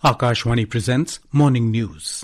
Akashvani presents Morning News.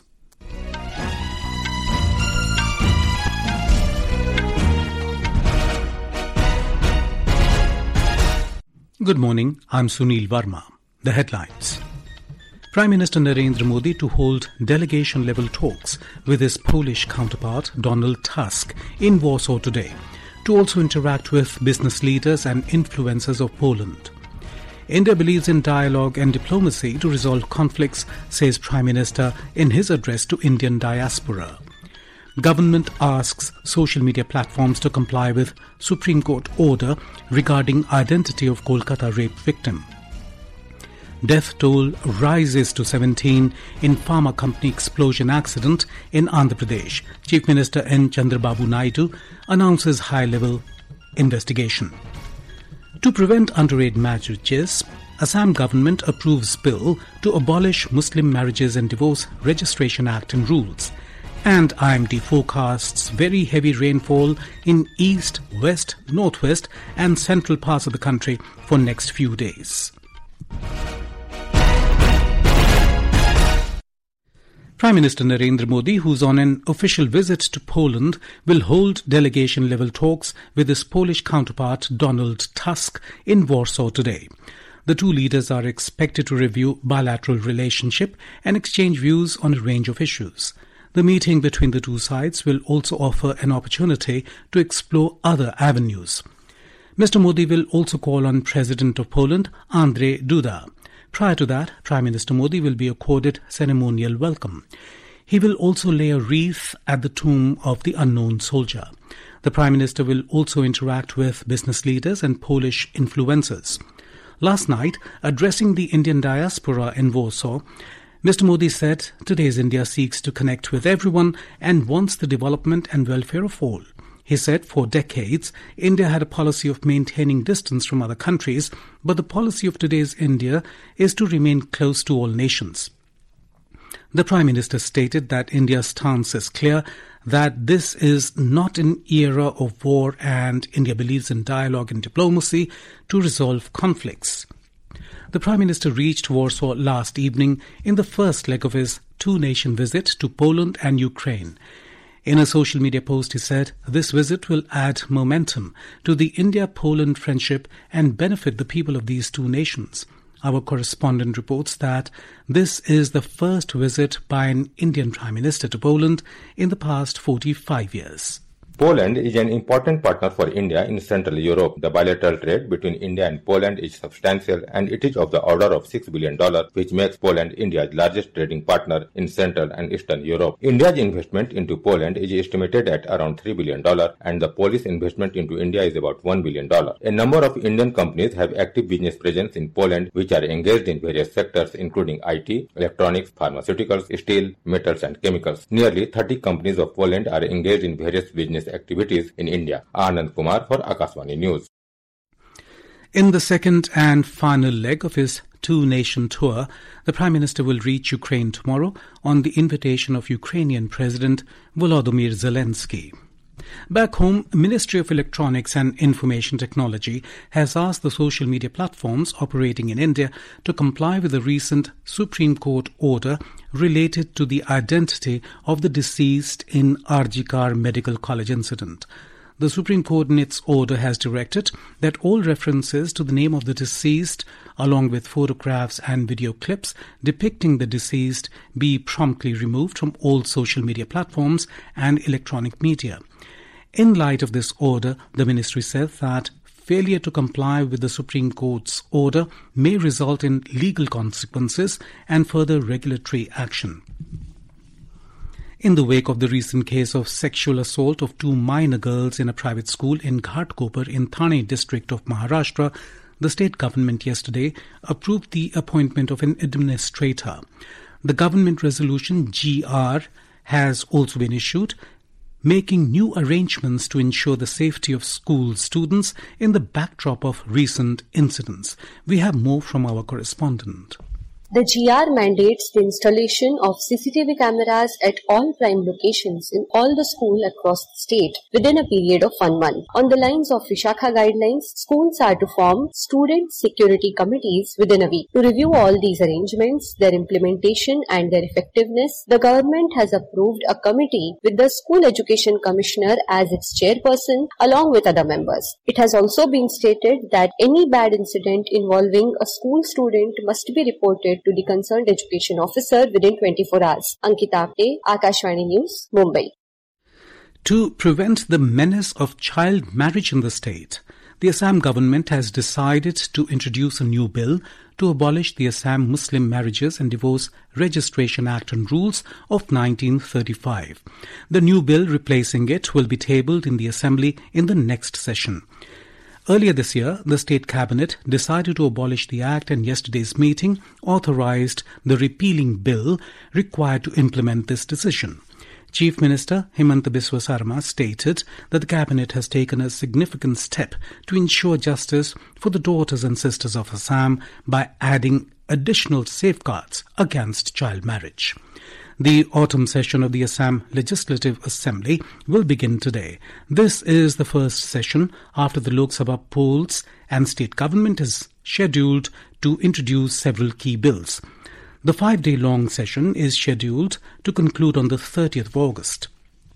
Good morning, I'm Sunil Verma. The headlines. Prime Minister Narendra Modi to hold delegation-level talks with his Polish counterpart Donald Tusk in Warsaw today, to also interact with business leaders and influencers of Poland. India believes in dialogue and diplomacy to resolve conflicts, says Prime Minister in his address to Indian diaspora. Government asks social media platforms to comply with Supreme Court order regarding identity of Kolkata rape victim. Death toll rises to 17 in pharma company explosion accident in Andhra Pradesh. Chief Minister N. Chandrababu Naidu announces high-level investigation. To prevent underage marriages, Assam government approves bill to abolish Muslim Marriages and Divorce Registration Act and rules. And IMD forecasts very heavy rainfall in east, west, northwest and central parts of the country for next few days. Prime Minister Narendra Modi, who's on an official visit to Poland, will hold delegation-level talks with his Polish counterpart Donald Tusk in Warsaw today. The two leaders are expected to review bilateral relationship and exchange views on a range of issues. The meeting between the two sides will also offer an opportunity to explore other avenues. Mr. Modi will also call on President of Poland, Andrzej Duda. Prior to that, Prime Minister Modi will be accorded ceremonial welcome. He will also lay a wreath at the tomb of the unknown soldier. The Prime Minister will also interact with business leaders and Polish influencers. Last night, addressing the Indian diaspora in Warsaw, Mr. Modi said, "Today's India seeks to connect with everyone and wants the development and welfare of all." He said for decades, India had a policy of maintaining distance from other countries, but the policy of today's India is to remain close to all nations. The Prime Minister stated that India's stance is clear, that this is not an era of war and India believes in dialogue and diplomacy to resolve conflicts. The Prime Minister reached Warsaw last evening in the first leg of his two-nation visit to Poland and Ukraine. In a social media post, he said, "This visit will add momentum to the India-Poland friendship and benefit the people of these two nations." Our correspondent reports that this is the first visit by an Indian Prime Minister to Poland in the past 45 years. Poland is an important partner for India in Central Europe. The bilateral trade between India and Poland is substantial and it is of the order of $6 billion, which makes Poland India's largest trading partner in Central and Eastern Europe. India's investment into Poland is estimated at around $3 billion and the Polish investment into India is about $1 billion. A number of Indian companies have active business presence in Poland which are engaged in various sectors including IT, electronics, pharmaceuticals, steel, metals and chemicals. Nearly 30 companies of Poland are engaged in various business activities in India. Anand Kumar for Akashvani News. In the second and final leg of his two-nation tour, the Prime Minister will reach Ukraine tomorrow on the invitation of Ukrainian President Volodymyr Zelensky. Back home, Ministry of Electronics and Information Technology has asked the social media platforms operating in India to comply with the recent Supreme Court order related to the identity of the deceased in RG Kar Medical College incident. The Supreme Court in its order has directed that all references to the name of the deceased, along with photographs and video clips depicting the deceased, be promptly removed from all social media platforms and electronic media. In light of this order, the ministry said that failure to comply with the Supreme Court's order may result in legal consequences and further regulatory action. In the wake of the recent case of sexual assault of two minor girls in a private school in Ghatkopar in Thane district of Maharashtra, the state government yesterday approved the appointment of an administrator. The government resolution GR has also been issued, making new arrangements to ensure the safety of school students in the backdrop of recent incidents. We have more from our correspondent. The GR mandates the installation of CCTV cameras at all prime locations in all the schools across the state within a period of 1 month. On the lines of Vishakha guidelines, schools are to form student security committees within a week. To review all these arrangements, their implementation and their effectiveness, the government has approved a committee with the School Education Commissioner as its chairperson along with other members. It has also been stated that any bad incident involving a school student must be reported to the concerned education officer within 24 hours. Ankita Apte, Akashvani News, Mumbai. To prevent the menace of child marriage in the state, the Assam government has decided to introduce a new bill to abolish the Assam Muslim Marriages and Divorce Registration Act and Rules of 1935. The new bill replacing it will be tabled in the Assembly in the next session. Earlier this year, the State Cabinet decided to abolish the Act, and yesterday's meeting authorized the repealing bill required to implement this decision. Chief Minister Himanta Biswa Sarma stated that the Cabinet has taken a significant step to ensure justice for the daughters and sisters of Assam by adding additional safeguards against child marriage. The autumn session of the Assam Legislative Assembly will begin today. This is the first session after the Lok Sabha polls, and state government is scheduled to introduce several key bills. The 5-day-long session is scheduled to conclude on the 30th of August.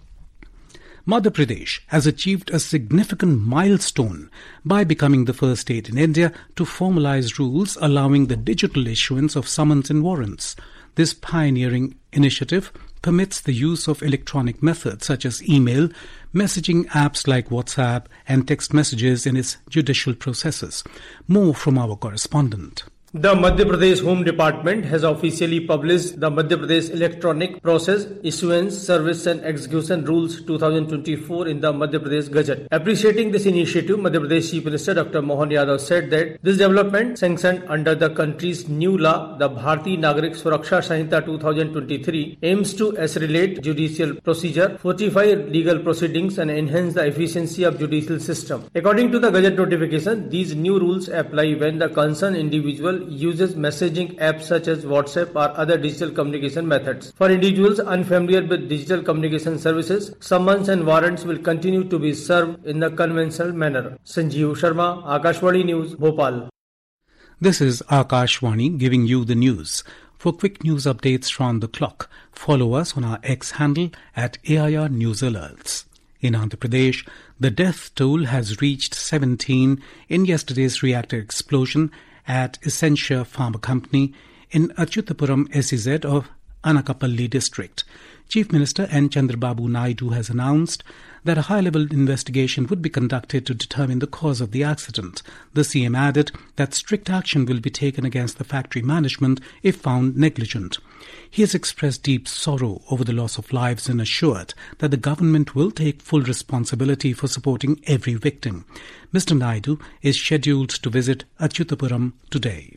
Madhya Pradesh has achieved a significant milestone by becoming the first state in India to formalize rules allowing the digital issuance of summons and warrants. This pioneering initiative permits the use of electronic methods such as email, messaging apps like WhatsApp, and text messages in its judicial processes. More from our correspondent. The Madhya Pradesh Home Department has officially published the Madhya Pradesh Electronic Process, Issuance, Service and Execution Rules 2024 in the Madhya Pradesh Gazette. Appreciating this initiative, Madhya Pradesh Chief Minister Dr. Mohan Yadav said that this development, sanctioned under the country's new law, the Bharatiya Nagarik Suraksha Sanhita 2023, aims to accelerate judicial procedure, fortify legal proceedings and enhance the efficiency of judicial system. According to the Gazette notification, these new rules apply when the concerned individual uses messaging apps such as WhatsApp or other digital communication methods. For individuals unfamiliar with digital communication services, summons and warrants will continue to be served in the conventional manner. Sanjeev Sharma, Akashvani News, Bhopal. This is Akashvani giving you the news. For quick news updates round the clock, follow us on our X handle at AIR News Alerts. In Andhra Pradesh, the death toll has reached 17 in yesterday's reactor explosion at Essentia Pharma Company in Achyutapuram SEZ of Anakapalli district. Chief Minister N. Chandrababu Naidu has announced that a high-level investigation would be conducted to determine the cause of the accident. The CM added that strict action will be taken against the factory management if found negligent. He has expressed deep sorrow over the loss of lives and assured that the government will take full responsibility for supporting every victim. Mr. Naidu is scheduled to visit Achyutapuram today.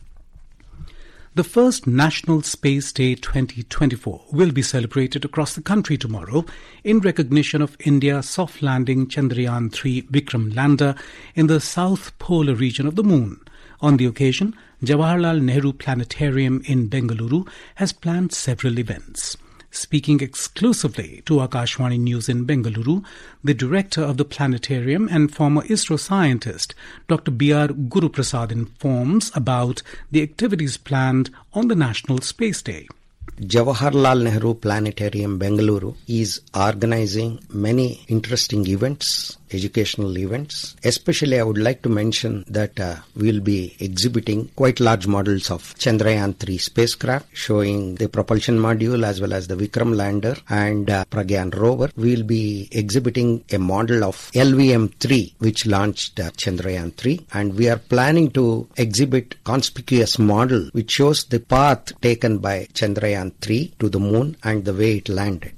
The first National Space Day 2024 will be celebrated across the country tomorrow in recognition of India's soft landing Chandrayaan-3 Vikram lander in the south polar region of the moon. On the occasion, Jawaharlal Nehru Planetarium in Bengaluru has planned several events. Speaking exclusively to Akashvani News in Bengaluru, the director of the planetarium and former ISRO scientist, Dr. B.R. Guruprasad, informs about the activities planned on the National Space Day. Jawaharlal Nehru Planetarium Bengaluru is organizing many interesting events, educational events. Especially I would like to mention that we'll be exhibiting quite large models of Chandrayaan-3 spacecraft showing the propulsion module as well as the Vikram lander and Pragyan rover. We'll be exhibiting a model of LVM-3 which launched Chandrayaan-3, and we are planning to exhibit conspicuous model which shows the path taken by Chandrayaan-3 to the moon and the way it landed.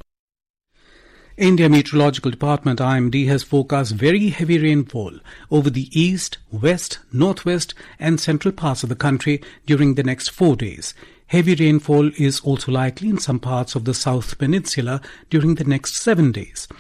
India Meteorological Department IMD has forecast very heavy rainfall over the east, west, northwest and central parts of the country during the next 4 days. Heavy rainfall is also likely in some parts of the South Peninsula during the next 7 days.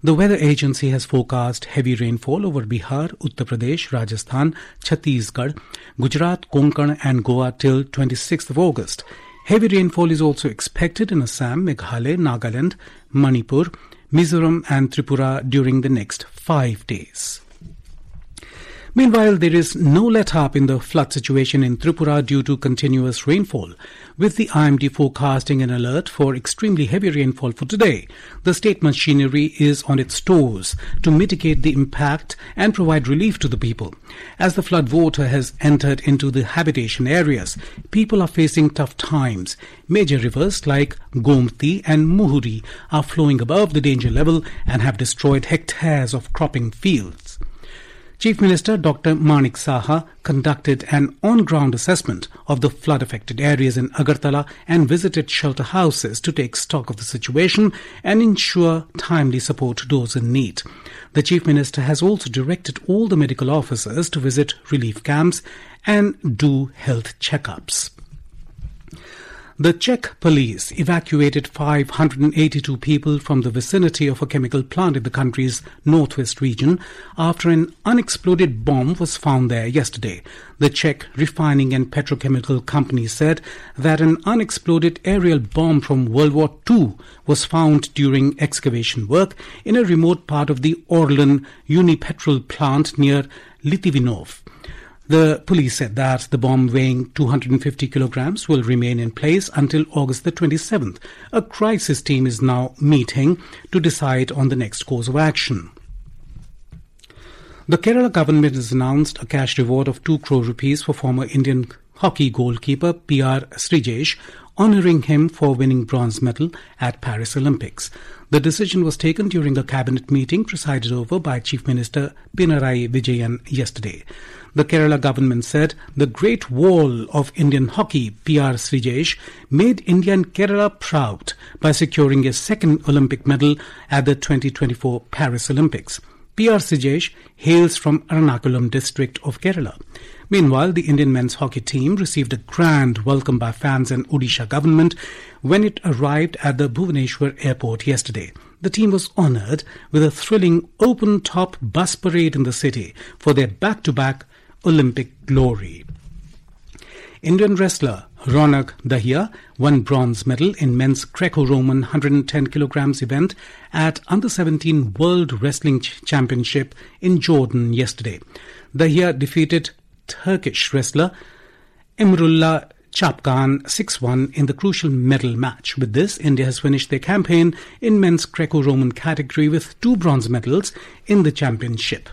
The weather agency has forecast heavy rainfall over Bihar, Uttar Pradesh, Rajasthan, Chhattisgarh, Gujarat, Konkan and Goa till 26th of August. Heavy rainfall is also expected in Assam, Meghalaya, Nagaland, Manipur, Mizoram and Tripura during the next 5 days. Meanwhile, there is no let-up in the flood situation in Tripura due to continuous rainfall. With the IMD forecasting an alert for extremely heavy rainfall for today, the state machinery is on its toes to mitigate the impact and provide relief to the people. As the flood water has entered into the habitation areas, people are facing tough times. Major rivers like Gomti and Muhuri are flowing above the danger level and have destroyed hectares of cropping fields. Chief Minister Dr. Manik Saha conducted an on-ground assessment of the flood-affected areas in Agartala and visited shelter houses to take stock of the situation and ensure timely support to those in need. The Chief Minister has also directed all the medical officers to visit relief camps and do health checkups. The Czech police evacuated 582 people from the vicinity of a chemical plant in the country's northwest region after an unexploded bomb was found there yesterday. The Czech refining and petrochemical company said that an unexploded aerial bomb from World War II was found during excavation work in a remote part of the Orlen Unipetrol plant near Litvinov. The police said that the bomb weighing 250 kilograms will remain in place until August the 27th. A crisis team is now meeting to decide on the next course of action. The Kerala government has announced a cash reward of 2 crore rupees for former Indian hockey goalkeeper P.R. Srijesh, honouring him for winning bronze medal at Paris Olympics. The decision was taken during a cabinet meeting presided over by Chief Minister Pinarayi Vijayan yesterday. The Kerala government said the Great Wall of Indian hockey, P.R. Srijesh, made India and Kerala proud by securing a second Olympic medal at the 2024 Paris Olympics. P.R. Srijesh hails from Ernakulam district of Kerala. Meanwhile, the Indian men's hockey team received a grand welcome by fans and Odisha government when it arrived at the Bhubaneswar airport yesterday. The team was honoured with a thrilling open-top bus parade in the city for their back-to-back Olympic glory. Indian wrestler Ronak Dahiya won bronze medal in men's Greco-Roman 110 kilograms event at Under-17 World Wrestling Championship in Jordan yesterday. Dahiya defeated Turkish wrestler Emrullah Chapkan 6-1 in the crucial medal match. With this, India has finished their campaign in men's Greco-Roman category with 2 bronze medals in the championship.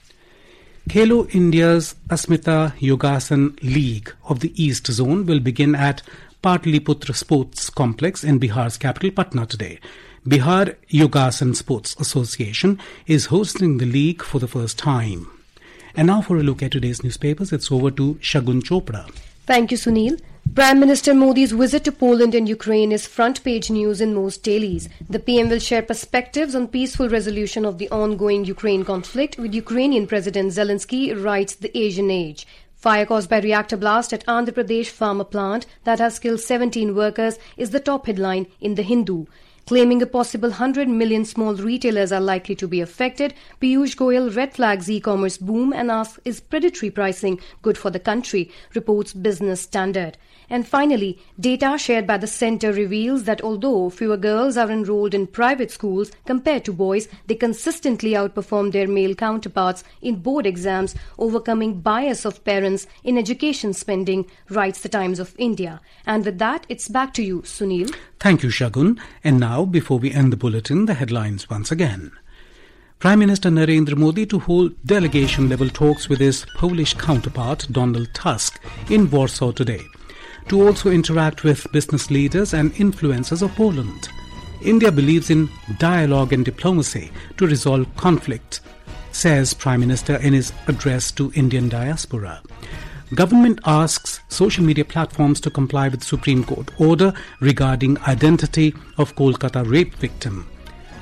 Khelo India's Asmita Yogasan League of the East Zone will begin at Patliputra Sports Complex in Bihar's capital Patna today. Bihar Yogasan Sports Association is hosting the league for the first time. And now for a look at today's newspapers, it's over to Shagun Chopra. Thank you, Sunil. Prime Minister Modi's visit to Poland and Ukraine is front-page news in most dailies. The PM will share perspectives on peaceful resolution of the ongoing Ukraine conflict with Ukrainian President Zelensky, writes the Asian Age. Fire caused by reactor blast at Andhra Pradesh pharma plant that has killed 17 workers is the top headline in The Hindu. Claiming a possible 100 million small retailers are likely to be affected, Piyush Goyal red flags e-commerce boom and asks, is predatory pricing good for the country, reports Business Standard. And finally, data shared by the centre reveals that although fewer girls are enrolled in private schools compared to boys, they consistently outperform their male counterparts in board exams, overcoming bias of parents in education spending, writes the Times of India. And with that, it's back to you, Sunil. Thank you, Shagun. And now, before we end the bulletin, the headlines once again. Prime Minister Narendra Modi to hold delegation-level talks with his Polish counterpart, Donald Tusk, in Warsaw today, to also interact with business leaders and influencers of Poland. India believes in dialogue and diplomacy to resolve conflict, says Prime Minister in his address to Indian diaspora. Government asks social media platforms to comply with Supreme Court order regarding identity of Kolkata rape victim.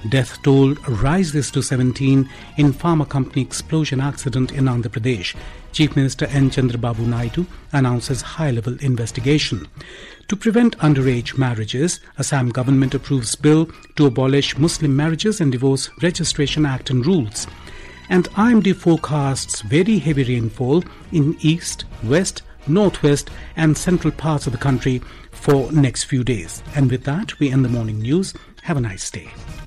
Death toll rises to 17 in pharma company explosion accident in Andhra Pradesh. Chief Minister N. Chandrababu Naidu announces high-level investigation. To prevent underage marriages, Assam government approves bill to abolish Muslim Marriages and Divorce Registration Act and rules. And IMD forecasts very heavy rainfall in east, west, northwest and central parts of the country for next few days. And with that, we end the morning news. Have a nice day.